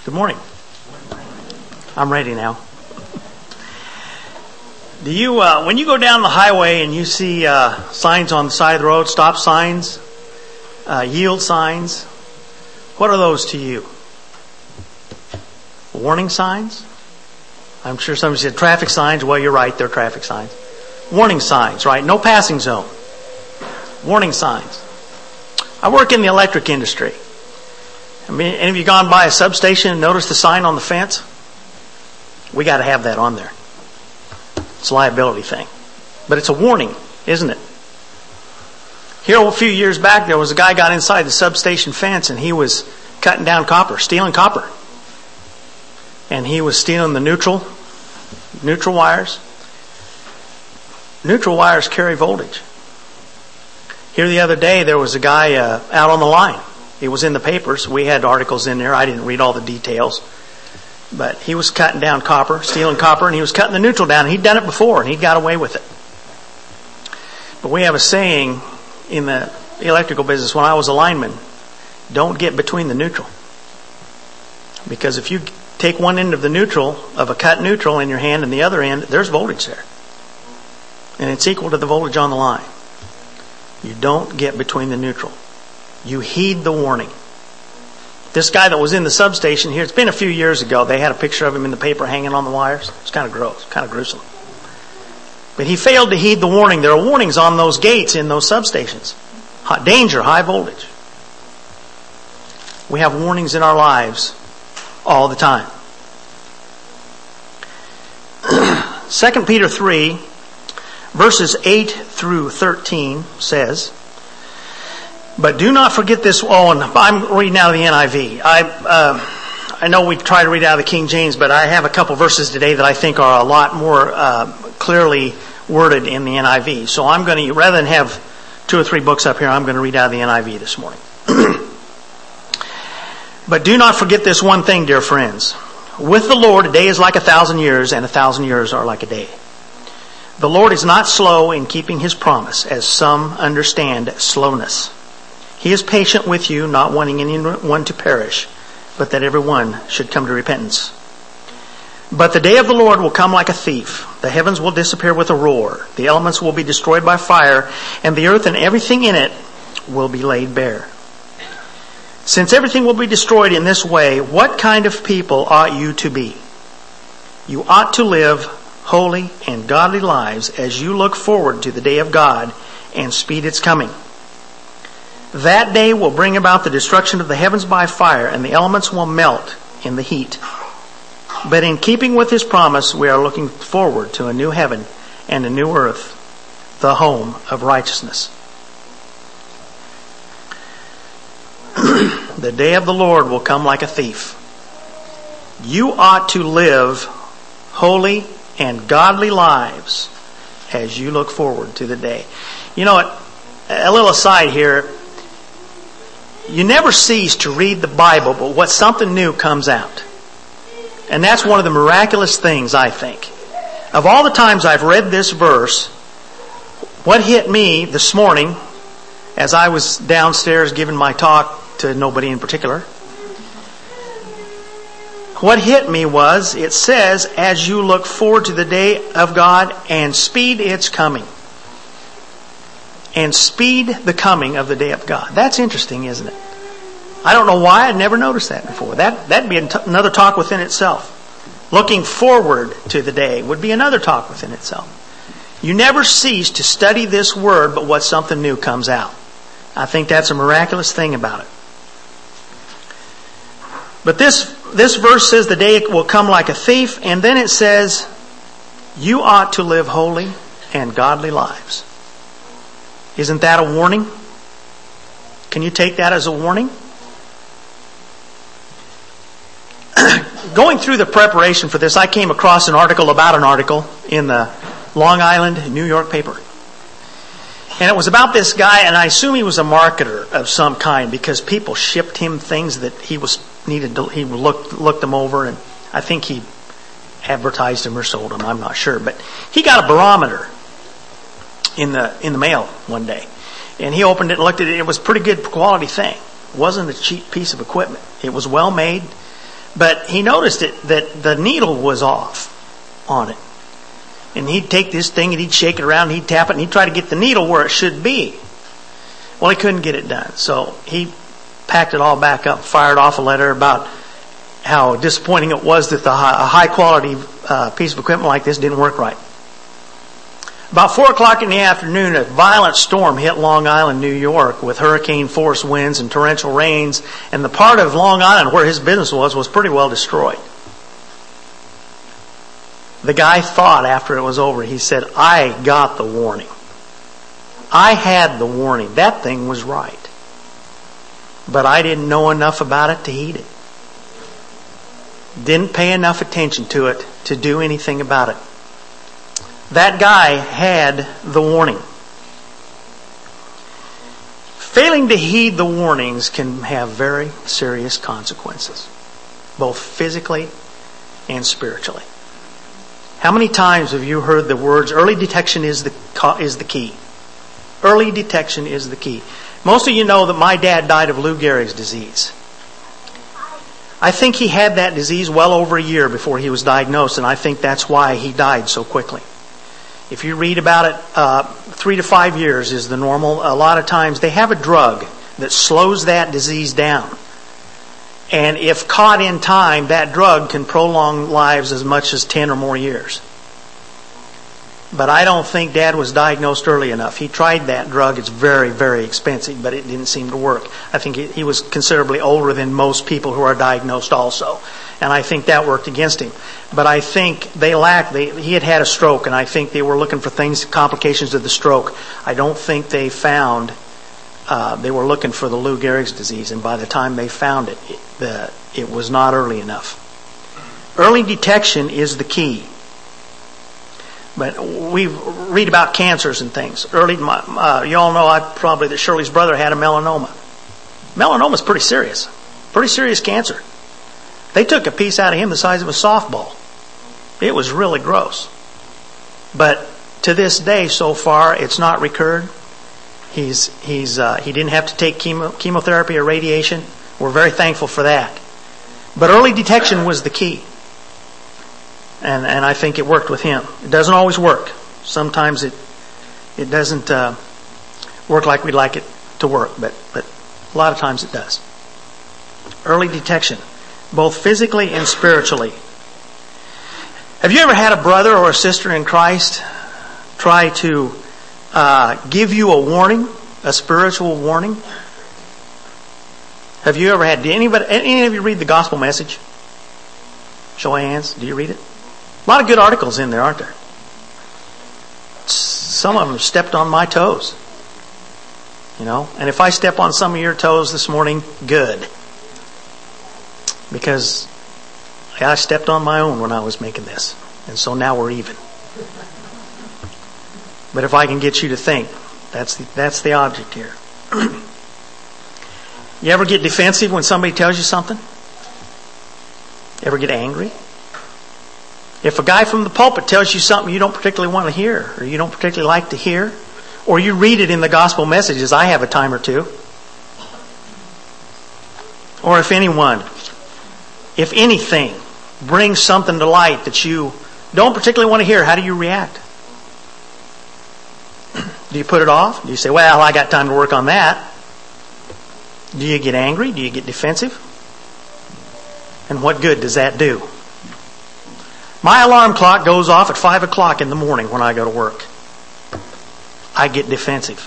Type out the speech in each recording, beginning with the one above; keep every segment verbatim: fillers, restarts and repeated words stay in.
Good morning. I'm ready now. Do you, uh, when you go down the highway and you see uh, signs on the side of the road, stop signs, uh, yield signs, what are those to you? Warning signs? I'm sure somebody said traffic signs. Well, you're right, they're traffic signs. Warning signs, right? No passing zone. Warning signs. I work in the electric industry. I mean, any of you gone by a substation and noticed the sign on the fence? We got to have that on there. It's a liability thing. But it's a warning, isn't it? Here a few years back, there was a guy got inside the substation fence and he was cutting down copper, stealing copper. And he was stealing the neutral, neutral wires. Neutral wires carry voltage. Here the other day, there was a guy uh, out on the line. It was in the papers. We had articles in there. I didn't read all the details. But he was cutting down copper, stealing copper, and he was cutting the neutral down. He'd done it before, and he got away with it. But we have a saying in the electrical business, when I was a lineman, don't get between the neutral. Because if you take one end of the neutral, of a cut neutral in your hand, and the other end, there's voltage there. And it's equal to the voltage on the line. You don't get between the neutral. You heed the warning. This guy that was in the substation here, it's been a few years ago, they had a picture of him in the paper hanging on the wires. It's kind of gross, kind of gruesome. But he failed to heed the warning. There are warnings on those gates in those substations. Danger, high voltage. We have warnings in our lives all the time. Second Peter three, verses eight through thirteen says, but do not forget this. Oh, and I'm reading out of the N I V. I uh, I know we try to read out of the King James, but I have a couple verses today that I think are a lot more uh, clearly worded in the N I V. So I'm going to, rather than have two or three books up here, I'm going to read out of the N I V this morning. But do not forget this one thing, dear friends. With the Lord, a day is like a thousand years, and a thousand years are like a day. The Lord is not slow in keeping His promise, as some understand slowness. He is patient with you, not wanting anyone to perish, but that everyone should come to repentance. But the day of the Lord will come like a thief. The heavens will disappear with a roar. The elements will be destroyed by fire, and the earth and everything in it will be laid bare. Since everything will be destroyed in this way, what kind of people ought you to be? You ought to live holy and godly lives as you look forward to the day of God and speed its coming. That day will bring about the destruction of the heavens by fire, and the elements will melt in the heat. But in keeping with His promise, we are looking forward to a new heaven and a new earth, the home of righteousness. The day of the Lord will come like a thief. You ought to live holy and godly lives as you look forward to the day. You know what? A little aside here. You never cease to read the Bible, but what something new comes out. And that's one of the miraculous things, I think. Of all the times I've read this verse, what hit me this morning, as I was downstairs giving my talk to nobody in particular, what hit me was, it says, as you look forward to the day of God and speed its coming. And speed the coming of the day of God. That's interesting, isn't it? I don't know why. I'd never noticed that before. That, that'd be another talk within itself. Looking forward to the day would be another talk within itself. You never cease to study this word, but what something new comes out. I think that's a miraculous thing about it. But this, this verse says the day will come like a thief, and then it says, you ought to live holy and godly lives. Isn't that a warning? Can you take that as a warning? Going through the preparation for this, I came across an article about an article in the Long Island, New York paper. And it was about this guy, and I assume he was a marketer of some kind, because people shipped him things that he was needed to, he looked, looked them over, and I think he advertised them or sold them, I'm not sure. But he got a barometer in the in the mail one day, and he opened it and looked at it. It was a pretty good quality thing. It wasn't a cheap piece of equipment. It was well made, But he noticed it, that the needle was off on it. And he'd take this thing and he'd shake it around and he'd tap it and he'd try to get the needle where it should be. Well, he couldn't get it done. So he packed it all back up, fired off a letter about how disappointing it was that the high, a high quality uh, piece of equipment like this didn't work right. About four o'clock in the afternoon, a violent storm hit Long Island, New York, with hurricane force winds and torrential rains, and the part of Long Island where his business was was pretty well destroyed. The guy thought after it was over, he said, I got the warning. I had the warning. That thing was right. But I didn't know enough about it to heed it. Didn't pay enough attention to it to do anything about it. That guy had the warning. Failing to heed the warnings can have very serious consequences, both physically and spiritually. How many times have you heard the words, early detection is the is the key? Early detection is the key. Most of you know that my dad died of Lou Gehrig's disease. I think he had that disease well over a year before he was diagnosed, and I think that's why he died so quickly. If you read about it, uh, three to five years is the normal. A lot of times they have a drug that slows that disease down. And if caught in time, that drug can prolong lives as much as ten or more years. But I don't think Dad was diagnosed early enough. He tried that drug. It's very, very expensive, but it didn't seem to work. I think he was considerably older than most people who are diagnosed also. And I think that worked against him. But I think they lacked, they, he had had a stroke, and I think they were looking for things, complications of the stroke. I don't think they found, uh, they were looking for the Lou Gehrig's disease, and by the time they found it, it, the, it was not early enough. Early detection is the key. But we read about cancers and things. Early, uh, you all know I probably that Shirley's brother had a melanoma. Melanoma is pretty serious. Pretty serious cancer. They took a piece out of him the size of a softball. It was really gross. But to this day, so far, it's not recurred. He's he's uh, he didn't have to take chemo, chemotherapy or radiation. We're very thankful for that. But early detection was the key. And and I think it worked with him. It doesn't always work. Sometimes it it doesn't uh, work like we'd like it to work, but but a lot of times it does. Early detection, both physically and spiritually. Have you ever had a brother or a sister in Christ try to uh, give you a warning, a spiritual warning? Have you ever had? Did anybody? Any of you read the gospel message? Show of hands. Do you read it? A lot of good articles in there, aren't there? Some of them stepped on my toes. You know, and if I step on some of your toes this morning, good. Because I stepped on my own when I was making this. And so now we're even. But if I can get you to think, that's the, that's the object here. You ever get defensive when somebody tells you something? Ever get angry? If a guy from the pulpit tells you something you don't particularly want to hear, or you don't particularly like to hear, or you read it in the gospel messages, I have a time or two. Or if anyone, if anything, brings something to light that you don't particularly want to hear, how do you react? Do you put it off? Do you say, well, I got time to work on that? Do you get angry? Do you get defensive? And what good does that do? My alarm clock goes off at five o'clock in the morning when I go to work. I get defensive.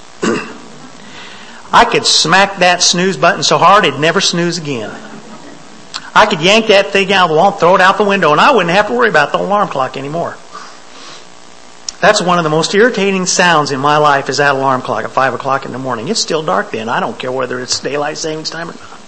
I could smack that snooze button so hard it'd never snooze again. I could yank that thing out of the wall and throw it out the window, and I wouldn't have to worry about the alarm clock anymore. That's one of the most irritating sounds in my life, is that alarm clock at five o'clock in the morning. It's still dark then. I don't care whether it's daylight savings time or not.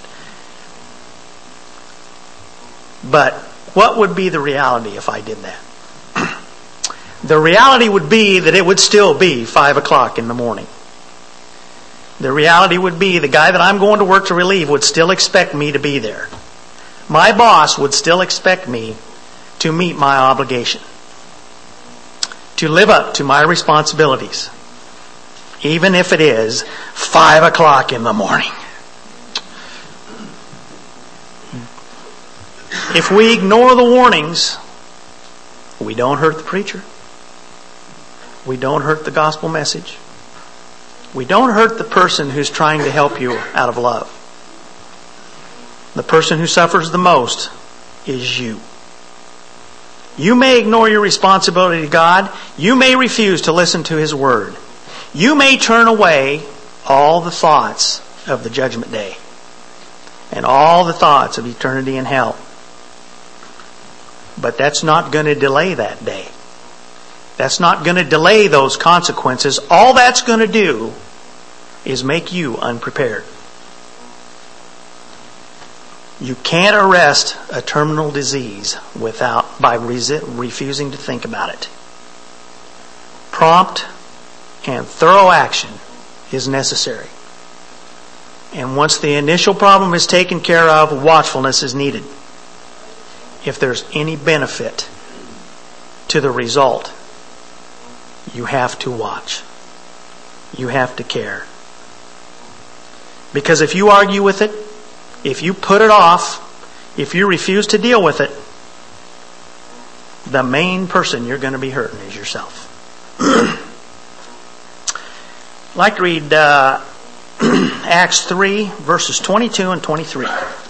But what would be the reality if I did that? The reality would be that it would still be five o'clock in the morning. The reality would be the guy that I'm going to work to relieve would still expect me to be there. My boss would still expect me to meet my obligation, to live up to my responsibilities, even if it is five o'clock in the morning. If we ignore the warnings, we don't hurt the preacher. We don't hurt the gospel message. We don't hurt the person who's trying to help you out of love. The person who suffers the most is you. You may ignore your responsibility to God. You may refuse to listen to His Word. You may turn away all the thoughts of the judgment day and all the thoughts of eternity in hell. But that's not going to delay that day. That's not going to delay those consequences. All that's going to do is make you unprepared. You can't arrest a terminal disease without by resi- refusing to think about it. Prompt and thorough action is necessary. And once the initial problem is taken care of, watchfulness is needed. If there's any benefit to the result, you have to watch. You have to care. Because if you argue with it, if you put it off, if you refuse to deal with it, the main person you're going to be hurting is yourself. I'd like to read uh, Acts three, verses twenty-two and twenty-three.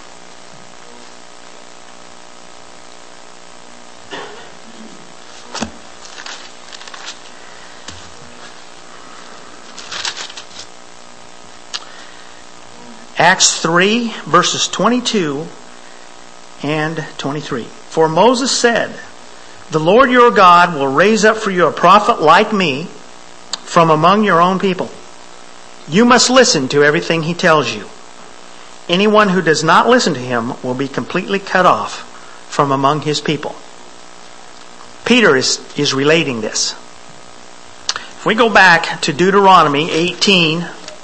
Acts three, verses twenty-two and twenty-three. For Moses said, "The Lord your God will raise up for you a prophet like me from among your own people. You must listen to everything he tells you. Anyone who does not listen to him will be completely cut off from among his people." Peter is, is relating this. If we go back to Deuteronomy eighteen,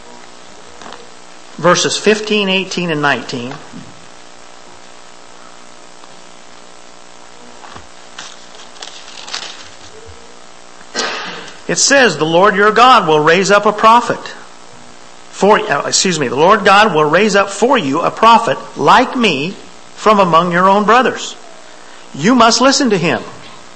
verses fifteen, eighteen, and nineteen. It says, "The Lord your God will raise up a prophet for uh, excuse me, the Lord God will raise up for you a prophet like me from among your own brothers. You must listen to him.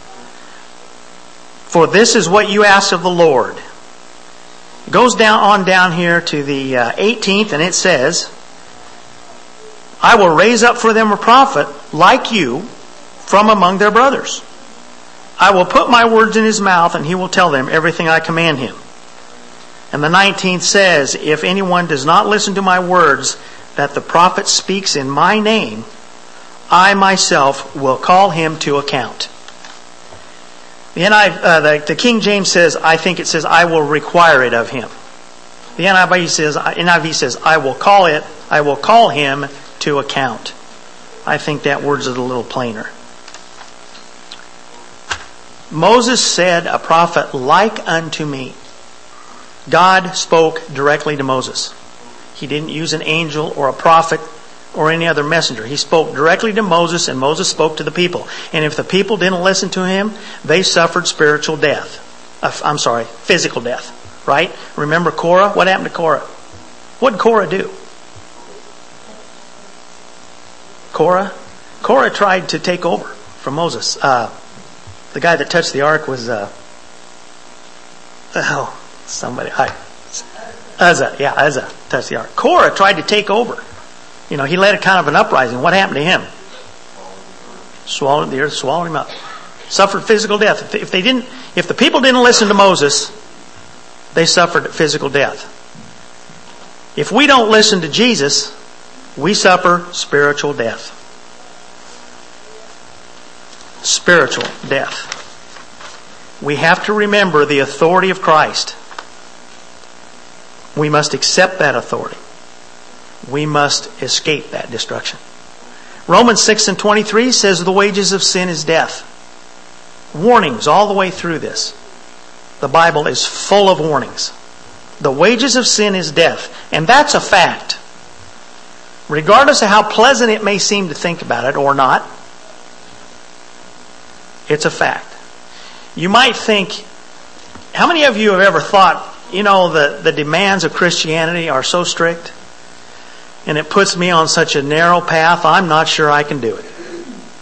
For this is what you ask of the Lord." It goes down on down here to the uh, eighteenth, and it says, "I will raise up for them a prophet like you from among their brothers. I will put my words in his mouth, and he will tell them everything I command him." And the nineteenth says, "If anyone does not listen to my words that the prophet speaks in my name, I myself will call him to account." The, N I V, uh, the, the King James says, I think it says, "I will require it of him." The N I V says, N I V says, "I will call it, I will call him to account." I think that word's a little plainer. Moses said, "A prophet like unto me." God spoke directly to Moses. He didn't use an angel or a prophet or any other messenger. He spoke directly to Moses, and Moses spoke to the people. And if the people didn't listen to him, they suffered spiritual death. Uh, I'm sorry, physical death. Right? Remember Korah? What happened to Korah? What did Korah do? Korah? Korah tried to take over from Moses. Uh, the guy that touched the ark was... Uh, oh... Somebody, I, Uzzah, yeah, Uzzah touched the ark. Korah tried to take over. You know, he led a kind of an uprising. What happened to him? Swallowed the earth, swallowed him up. Suffered physical death. If they, if they didn't, if the people didn't listen to Moses, they suffered physical death. If we don't listen to Jesus, we suffer spiritual death. Spiritual death. We have to remember the authority of Christ. We must accept that authority. We must escape that destruction. Romans six and twenty-three says the wages of sin is death. Warnings all the way through this. The Bible is full of warnings. The wages of sin is death. And that's a fact. Regardless of how pleasant it may seem to think about it or not, it's a fact. You might think, how many of you have ever thought, you know, the, the demands of Christianity are so strict, and it puts me on such a narrow path, I'm not sure I can do it.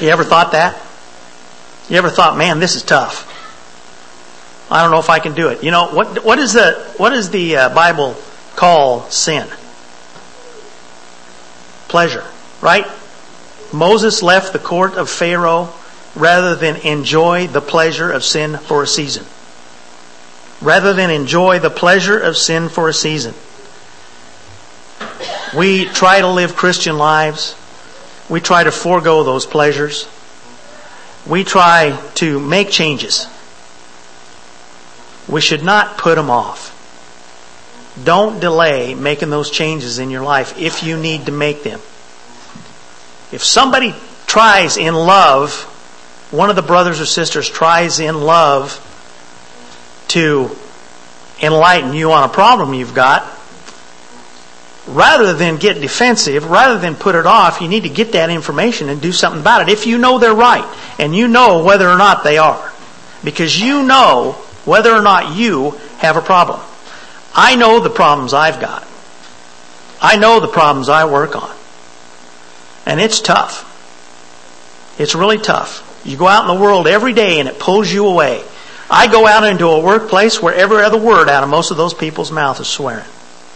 You ever thought that? You ever thought, man, this is tough. I don't know if I can do it. You know, what what is the what does the uh, Bible call sin? Pleasure, right? Moses left the court of Pharaoh rather than enjoy the pleasure of sin for a season. Rather than enjoy the pleasure of sin for a season. We try to live Christian lives. We try to forego those pleasures. We try to make changes. We should not put them off. Don't delay making those changes in your life if you need to make them. If somebody tries in love, one of the brothers or sisters tries in love to enlighten you on a problem you've got, rather than get defensive, rather than put it off, you need to get that information and do something about it. If you know they're right, and you know whether or not they are. Because you know whether or not you have a problem. I know the problems I've got. I know the problems I work on. And it's tough. It's really tough. You go out in the world every day and it pulls you away. I go out into a workplace where every other word out of most of those people's mouth is swearing.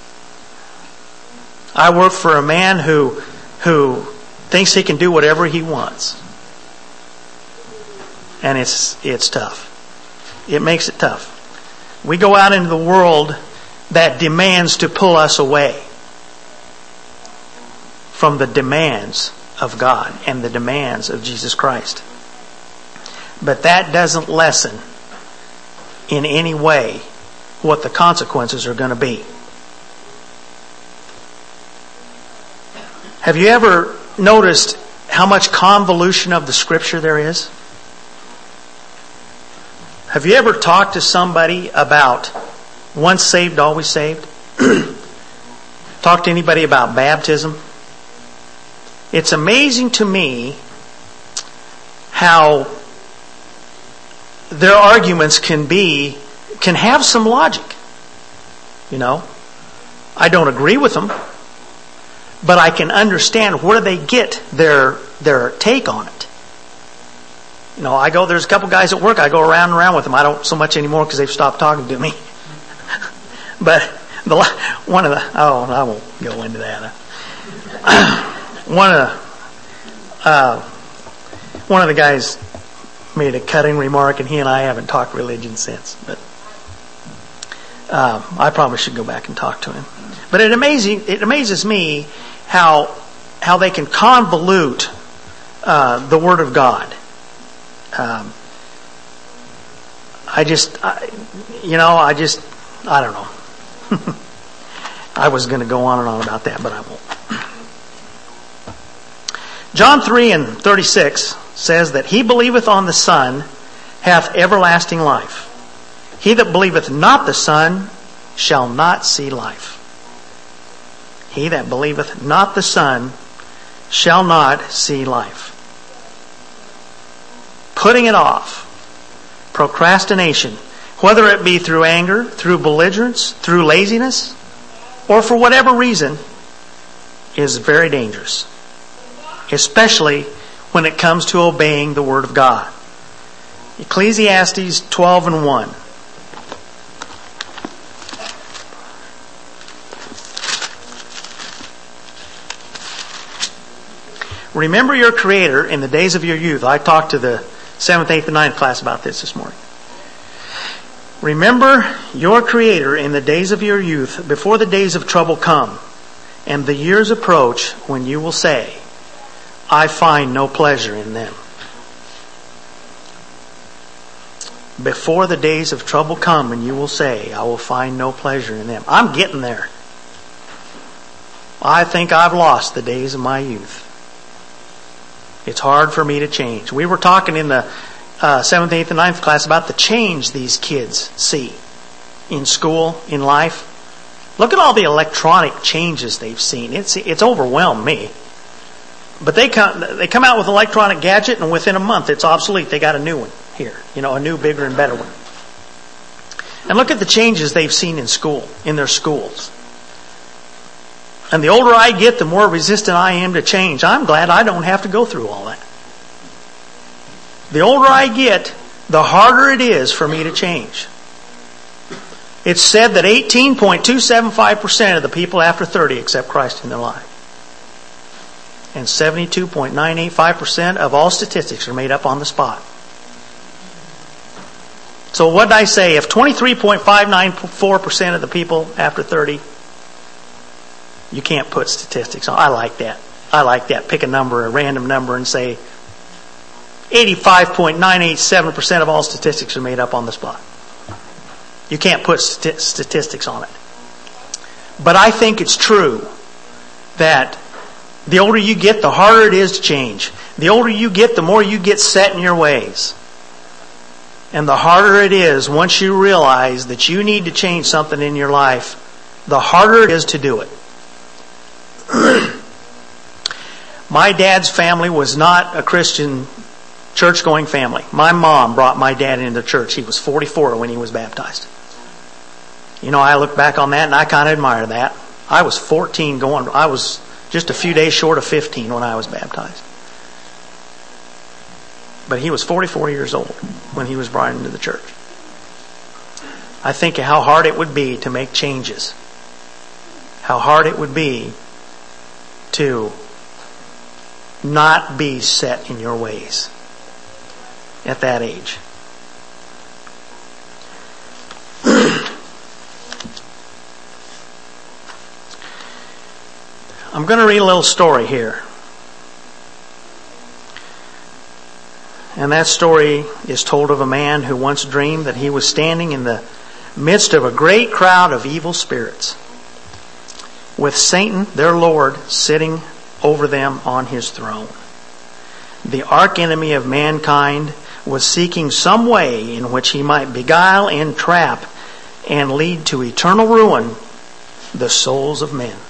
I work for a man who who thinks he can do whatever he wants. And it's it's tough. It makes it tough. We go out into the world that demands to pull us away from the demands of God and the demands of Jesus Christ. But that doesn't lessen in any way what the consequences are going to be. Have you ever noticed how much convolution of the Scripture there is? Have you ever talked to somebody about once saved, always saved? Talk to anybody about baptism? It's amazing to me how their arguments can be, can have some logic. You know, I don't agree with them, but I can understand where they get their their take on it. You know, I go, there's a couple guys at work, I go around and around with them. I don't so much anymore because they've stopped talking to me. But the one of the, oh, I won't go into that. one of uh, one of the guys made a cutting remark, and he and I haven't talked religion since. But uh, I probably should go back and talk to him. But it amazing, it amazes me how how they can convolute uh, the Word of God. Um, I just, I, you know, I just, I don't know. I was going to go on and on about that, but I won't. John three and thirty-six says that he believeth on the Son hath everlasting life. He that believeth not the Son shall not see life. He that believeth not the Son shall not see life. Putting it off, procrastination, whether it be through anger, through belligerence, through laziness, or for whatever reason, is very dangerous. Especially when it comes to obeying the Word of God. Ecclesiastes twelve and one. Remember your Creator in the days of your youth. I talked to the seventh, eighth, and ninth class about this this morning. Remember your Creator in the days of your youth, before the days of trouble come, and the years approach when you will say, I find no pleasure in them. Before the days of trouble come, and you will say, I will find no pleasure in them. I'm getting there. I think I've lost the days of my youth. It's hard for me to change. We were talking in the uh, seventh, eighth, and ninth class about the change these kids see in school, in life. Look at all the electronic changes they've seen. It's it's overwhelmed me. But they come they come out with an electronic gadget, and within a month it's obsolete. They got a new one here, you know, a new, bigger, and better one. And look at the changes they've seen in school, in their schools. And the older I get, the more resistant I am to change. I'm glad I don't have to go through all that. The older I get, the harder it is for me to change. It's said that eighteen point two seven five percent of the people after thirty accept Christ in their life. And seventy-two point nine eight five percent of all statistics are made up on the spot. So what did I say? If twenty-three point five nine four percent of the people after thirty, you can't put statistics on. I like that. I like that. Pick a number, a random number, and say eighty-five point nine eight seven percent of all statistics are made up on the spot. You can't put st- statistics on it. But I think it's true that the older you get, the harder it is to change. The older you get, the more you get set in your ways. And the harder it is, once you realize that you need to change something in your life, the harder it is to do it. My dad's family was not a Christian church-going family. My mom brought my dad into the church. He was forty-four when he was baptized. You know, I look back on that and I kind of admire that. I was fourteen going, I was just a few days short of fifteen when I was baptized. But he was forty-four years old when he was brought into the church. I think of how hard it would be to make changes. How hard it would be to not be set in your ways at that age. I'm going to read a little story here. And that story is told of a man who once dreamed that he was standing in the midst of a great crowd of evil spirits, with Satan, their Lord, sitting over them on his throne. The archenemy of mankind was seeking some way in which he might beguile, entrap, and lead to eternal ruin the souls of men.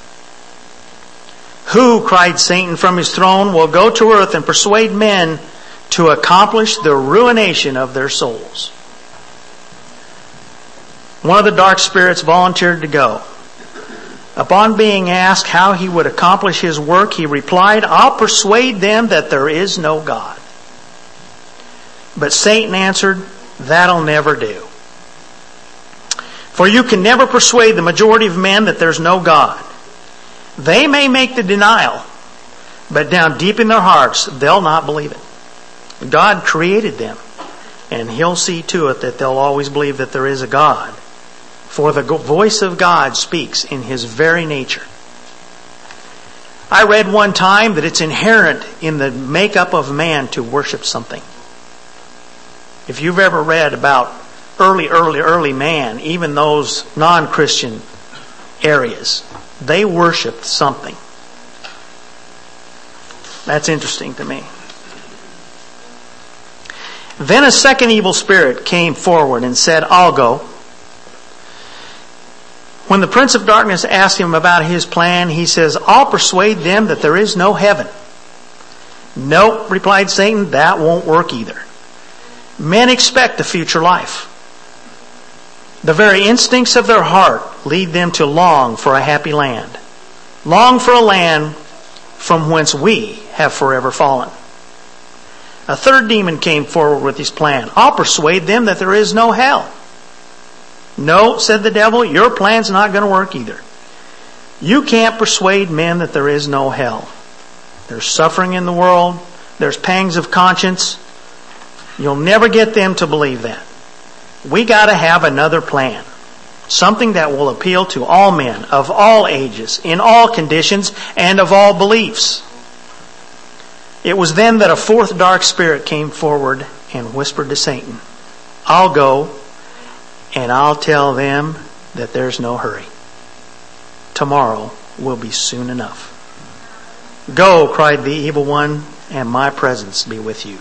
Who, cried Satan from his throne, will go to earth and persuade men to accomplish the ruination of their souls? One of the dark spirits volunteered to go. Upon being asked how he would accomplish his work, he replied, I'll persuade them that there is no God. But Satan answered, that'll never do. For you can never persuade the majority of men that there's no God. They may make the denial, but down deep in their hearts, they'll not believe it. God created them, and He'll see to it that they'll always believe that there is a God. For the voice of God speaks in His very nature. I read one time that it's inherent in the makeup of man to worship something. If you've ever read about early, early, early man, even those non-Christian areas, they worshipped something. That's interesting to me. Then a second evil spirit came forward and said, I'll go. When the Prince of Darkness asked him about his plan, he says, I'll persuade them that there is no heaven. Nope, replied Satan, that won't work either. Men expect a future life. The very instincts of their heart lead them to long for a happy land. Long for a land from whence we have forever fallen. A third demon came forward with his plan. I'll persuade them that there is no hell. No, said the devil, your plan's not going to work either. You can't persuade men that there is no hell. There's suffering in the world. There's pangs of conscience. You'll never get them to believe that. We got to have another plan. Something that will appeal to all men, of all ages, in all conditions, and of all beliefs. It was then that a fourth dark spirit came forward and whispered to Satan, I'll go and I'll tell them that there's no hurry. Tomorrow will be soon enough. Go, cried the evil one, and my presence be with you.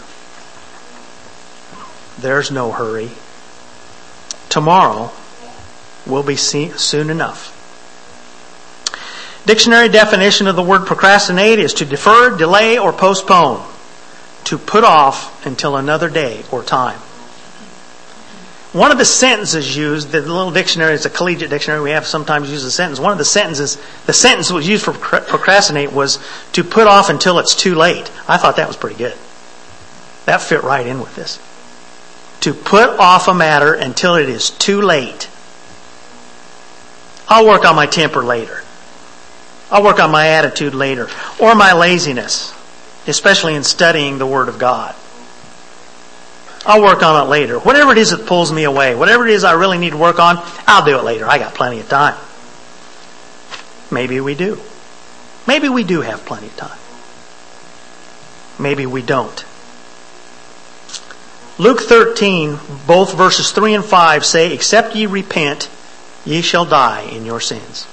There's no hurry. Tomorrow will be soon enough. Dictionary definition of the word procrastinate is to defer, delay, or postpone. To put off until another day or time. One of the sentences used, the little dictionary is a collegiate dictionary, we have sometimes use a sentence. One of the sentences, the sentence that was used for procrastinate was to put off until it's too late. I thought that was pretty good. That fit right in with this. To put off a matter until it is too late. I'll work on my temper later. I'll work on my attitude later. Or my laziness, especially in studying the Word of God. I'll work on it later. Whatever it is that pulls me away, whatever it is I really need to work on, I'll do it later. I got plenty of time. Maybe we do. Maybe we do have plenty of time. Maybe we don't. Luke thirteen, both verses three and five say, "Except ye repent, ye shall die in your sins."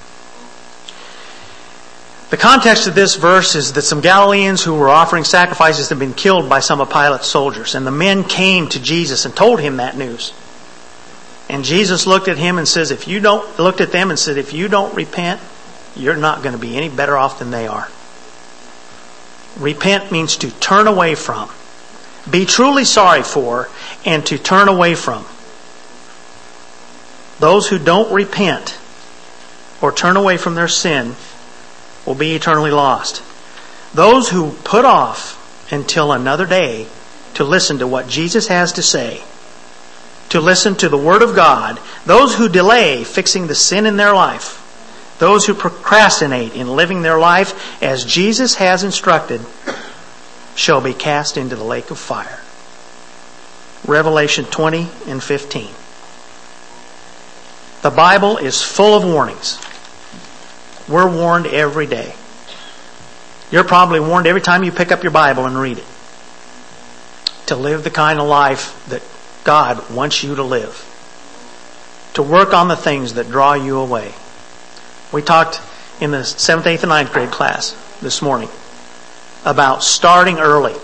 The context of this verse is that some Galileans who were offering sacrifices had been killed by some of Pilate's soldiers. And the men came to Jesus and told him that news. And Jesus looked at him and says, if you don't, looked at them and said, if you don't repent, you're not going to be any better off than they are. Repent means to turn away from, be truly sorry for, and to turn away from. Those who don't repent or turn away from their sin will be eternally lost. Those who put off until another day to listen to what Jesus has to say, to listen to the Word of God, those who delay fixing the sin in their life, those who procrastinate in living their life as Jesus has instructed, shall be cast into the lake of fire. Revelation twenty and fifteen. The Bible is full of warnings. We're warned every day. You're probably warned every time you pick up your Bible and read it. To live the kind of life that God wants you to live. To work on the things that draw you away. We talked in the seventh, eighth, and ninth grade class this morning about starting early.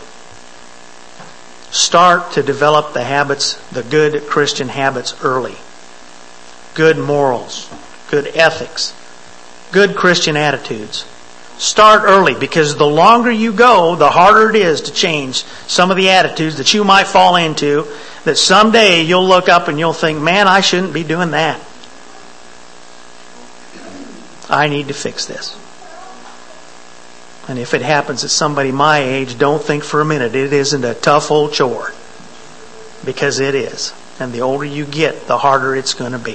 Start to develop the habits, the good Christian habits early. Good morals, good ethics, good Christian attitudes. Start early, because the longer you go, the harder it is to change some of the attitudes that you might fall into, that someday you'll look up and you'll think, man, I shouldn't be doing that. I need to fix this. And if it happens at somebody my age, don't think for a minute it isn't a tough old chore. Because it is. And the older you get, the harder it's going to be.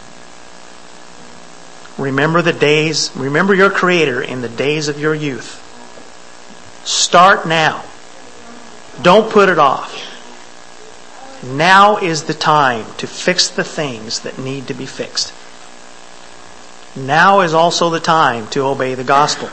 Remember the days, remember your Creator in the days of your youth. Start now. Don't put it off. Now is the time to fix the things that need to be fixed. Now is also the time to obey the gospel.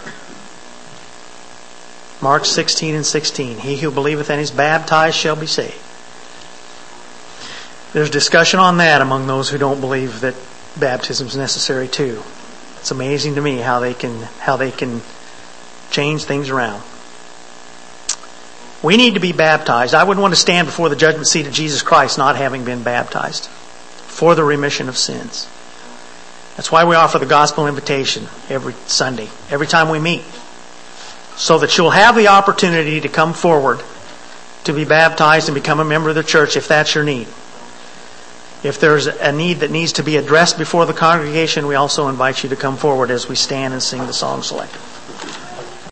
Mark sixteen and sixteen. He who believeth and is baptized shall be saved. There's discussion on that among those who don't believe that baptism is necessary too. It's amazing to me how they can how they can change things around. We need to be baptized. I wouldn't want to stand before the judgment seat of Jesus Christ not having been baptized for the remission of sins. That's why we offer the gospel invitation every Sunday, every time we meet, so that you'll have the opportunity to come forward to be baptized and become a member of the church if that's your need. If there's a need that needs to be addressed before the congregation, we also invite you to come forward as we stand and sing the song select.